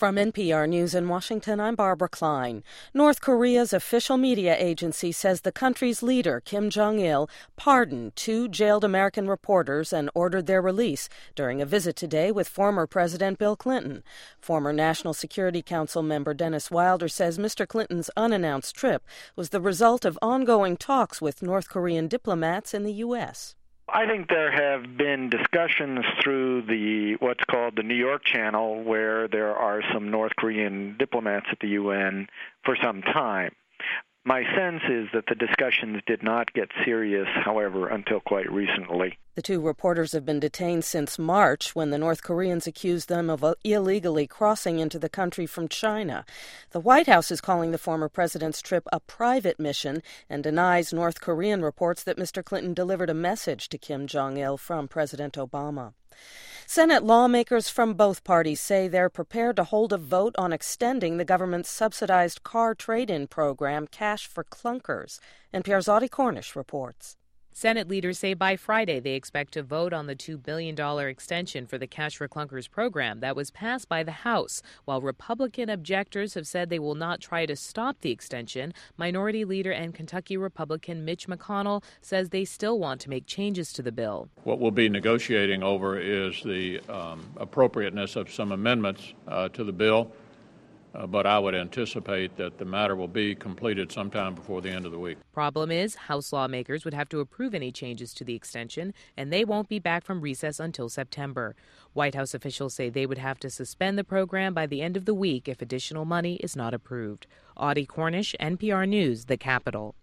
From NPR News in Washington, I'm Barbara Klein. North Korea's official media agency says the country's leader, Kim Jong-il, pardoned 2 jailed American reporters and ordered their release during a visit today with former President Bill Clinton. Former National Security Council member Dennis Wilder says Mr. Clinton's unannounced trip was the result of ongoing talks with North Korean diplomats in the U.S. I think there have been discussions through what's called the New York Channel, where there are some North Korean diplomats at the UN for some time. My sense is that the discussions did not get serious, however, until quite recently. The 2 reporters have been detained since March when the North Koreans accused them of illegally crossing into the country from China. The White House is calling the former president's trip a private mission and denies North Korean reports that Mr. Clinton delivered a message to Kim Jong-il from President Obama. Senate lawmakers from both parties say they're prepared to hold a vote on extending the government's subsidized car trade-in program, Cash for Clunkers. NPR's Audie Cornish reports. Senate leaders say by Friday they expect to vote on the $2 billion extension for the Cash for Clunkers program that was passed by the House. While Republican objectors have said they will not try to stop the extension, Minority Leader and Kentucky Republican Mitch McConnell says they still want to make changes to the bill. What we'll be negotiating over is the appropriateness of some amendments to the bill. But I would anticipate that the matter will be completed sometime before the end of the week. Problem is, House lawmakers would have to approve any changes to the extension, and they won't be back from recess until September. White House officials say they would have to suspend the program by the end of the week if additional money is not approved. Audie Cornish, NPR News, the Capitol.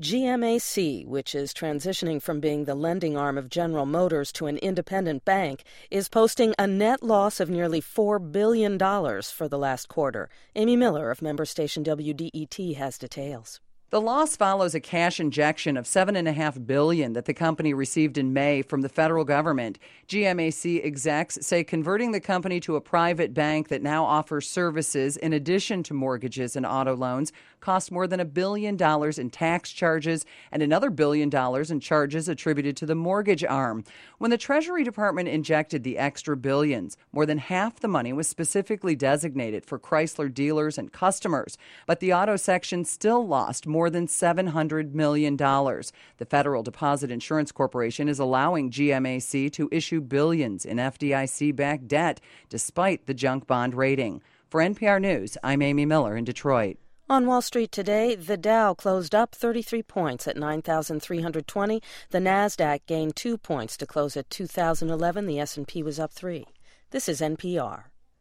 GMAC, which is transitioning from being the lending arm of General Motors to an independent bank, is posting a net loss of nearly $4 billion for the last quarter. Amy Miller of member station WDET has details. The loss follows a cash injection of $7.5 billion that the company received in May from the federal government. GMAC execs say converting the company to a private bank that now offers services in addition to mortgages and auto loans cost more than $1 billion in tax charges and another $1 billion in charges attributed to the mortgage arm. When the Treasury Department injected the extra billions, more than half the money was specifically designated for Chrysler dealers and customers. But the auto section still lost more than $700 million. The Federal Deposit Insurance Corporation is allowing GMAC to issue billions in FDIC-backed debt despite the junk bond rating. For NPR News, I'm Amy Miller in Detroit. On Wall Street today, the Dow closed up 33 points at 9,320. The Nasdaq gained 2 points to close at 2,011. The S&P was up 3. This is NPR.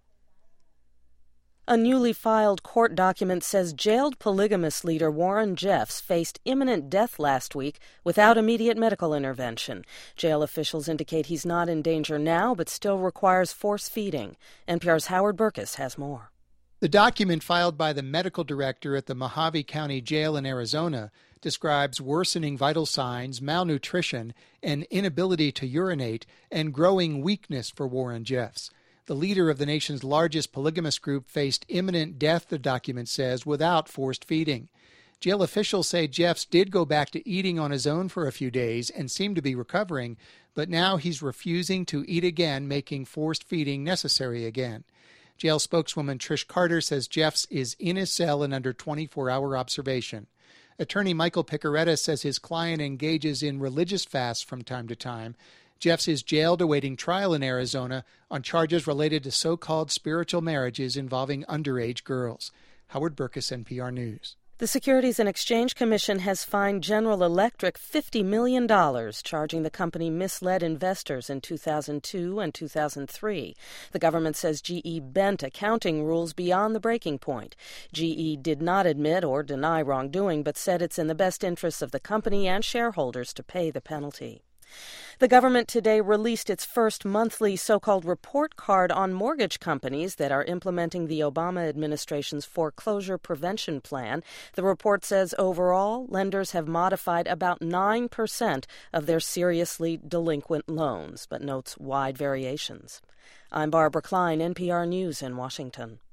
A newly filed court document says jailed polygamist leader Warren Jeffs faced imminent death last week without immediate medical intervention. Jail officials indicate he's not in danger now, but still requires force feeding. NPR's Howard Burkus has more. The document filed by the medical director at the Mojave County Jail in Arizona describes worsening vital signs, malnutrition, and inability to urinate, and growing weakness for Warren Jeffs. The leader of the nation's largest polygamous group faced imminent death, the document says, without forced feeding. Jail officials say Jeffs did go back to eating on his own for a few days and seemed to be recovering, but now he's refusing to eat again, making forced feeding necessary again. Jail spokeswoman Trish Carter says Jeffs is in his cell and under 24-hour observation. Attorney Michael Picaretta says his client engages in religious fasts from time to time. Jeffs is jailed awaiting trial in Arizona on charges related to so-called spiritual marriages involving underage girls. Howard Burkus, NPR News. The Securities and Exchange Commission has fined General Electric $50 million, charging the company misled investors in 2002 and 2003. The government says GE bent accounting rules beyond the breaking point. GE did not admit or deny wrongdoing, but said it's in the best interests of the company and shareholders to pay the penalty. The government today released its first monthly so-called report card on mortgage companies that are implementing the Obama administration's foreclosure prevention plan. The report says overall, lenders have modified about 9% of their seriously delinquent loans, but notes wide variations. I'm Barbara Klein, NPR News in Washington.